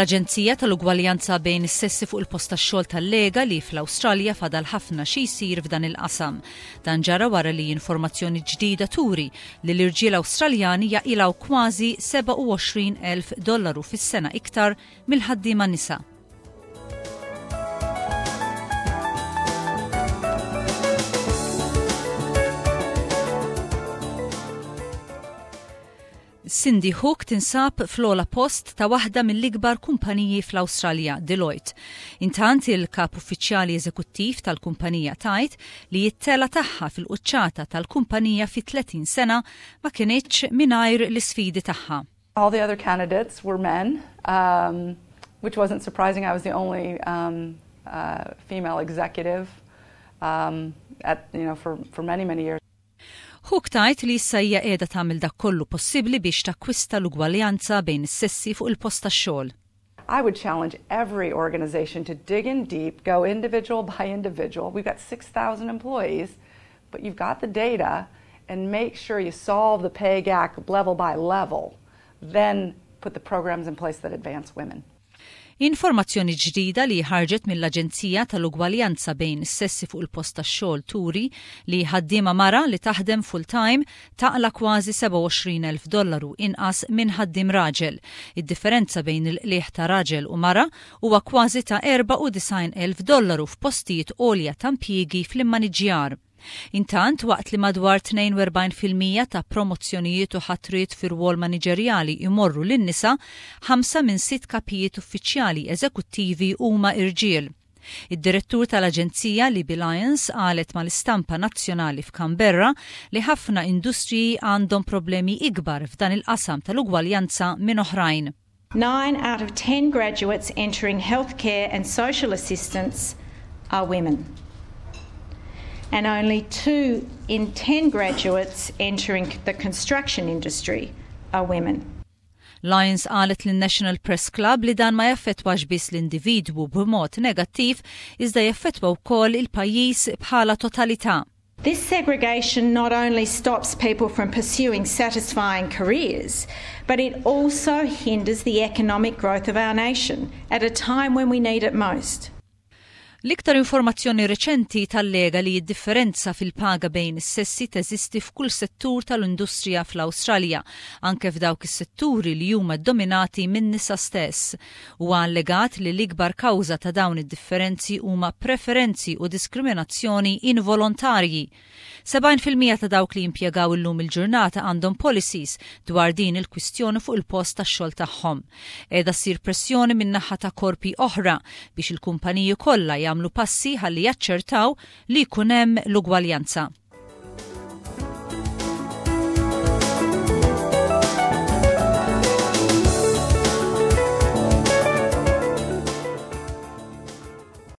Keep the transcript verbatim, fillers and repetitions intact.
L-Aġenzija tal-Ugwaljanza bejn is-sessi fuq il-post tax-xogħol tal-Lega li fl-Awstralja fadal ħafna xi jsir f'dan il-qasam. Dan ġara wara li informazzjoni ġdida turi li l-irġiel Awstraljani jaqilgħu kważi seba' u għoxrin elf dollaru fis-sena iktar mill-ħaddiema nisa. Cindy Hook tinsab fl-ola post ta' waħda mill-ikbar kumpaniji fl-Awstralja, Deloitte. Intant il-kap uffiċjali eżekuttiv tal-kumpanija tajt li jittela tagħha fil-quċċata tal-kumpanija fi tletin sena ma kienitx mingħajr l-isfidi tagħha. All the other candidates were men, um, which wasn't surprising. I was the only um, uh, female executive um, at, you know, for, for many, many years. Hook tajt li issa hija qiegħda tagħmel dak kollu possibbli biex takkwista l-ugwaljanza bejn is-sessi fuq il-post tax-xogħol. I would challenge every organization to dig in deep, go individual by individual. We've got six thousand employees, but you've got the data, and make sure you solve the pay gap level by level. Then put the programs in place that advance women. Informazzjoni ġdida li ħarġet mill-Aġenzija tal-Ugwaljanza bejn is-sessi fuq il-post tax-xogħol turi li ħaddiema mara li taħdem full-time taqla kważi seba' u għoxrin elf dollaru inqas minn ħaddiem raġel. Id-differenza bejn il-qlieħ ta' raġel u mara huwa kważi ta' erba' u disgħin elf dollaru f'postijiet għolja ta' impjiegi fl-immaniġġjar. Intant, waqt li madwar tnejn u erbgħin fil-mija ta' promozzjonijiet u ħatriet fir-rwol maniġerjali imorru lin-nisa, ħamsa minn sitt kapijiet uffiċjali eżekuttivi huma irġiel. Id-direttur tal-Aġenzija Libby Lyons qalet mal-istampa nazzjonali f'Canberra li ħafna industriji għandhom problemi ikbar f'dan il-qasam tal-ugwaljanza minn oħrajn. Nine out of ten graduates entering healthcare and social assistance are women. And only two in ten graduates entering the construction industry are women. Lyons qalet lin-National Press Club li dan ma jaffettwax biss l-individwu b'mod negattiv iżda jaffettwa wkoll il-pajjiż bħala totalità. This segregation not only stops people from pursuing satisfying careers, but it also hinders the economic growth of our nation at a time when we need it most. L-iktar informazzjoni reċenti tal-Lega li d-differenza fil-paga bejn is-sessi teżisti f'kull settur tal-industrija fl-Awstralja, anke f'dawk is-setturi li huma ddominati minn nisa stess. Huwa allegat li l-ikbar kawża ta' dawn id-differenzi huma preferenzi u diskriminazzjoni involontarji. Sebgħin fil-mija ta' dawk li jimpjegaw illum il-ġurnata għandhom policies dwar din il-kwistjoni fuq il-post tax-xogħol tagħhom. Qiegħda ssir pressjoni min-naħa ta' korpi oħra biex il-kumpaniji kollha jagħmlu passi ħalli jaċċertaw li jkun hemm l-ugwaljanza.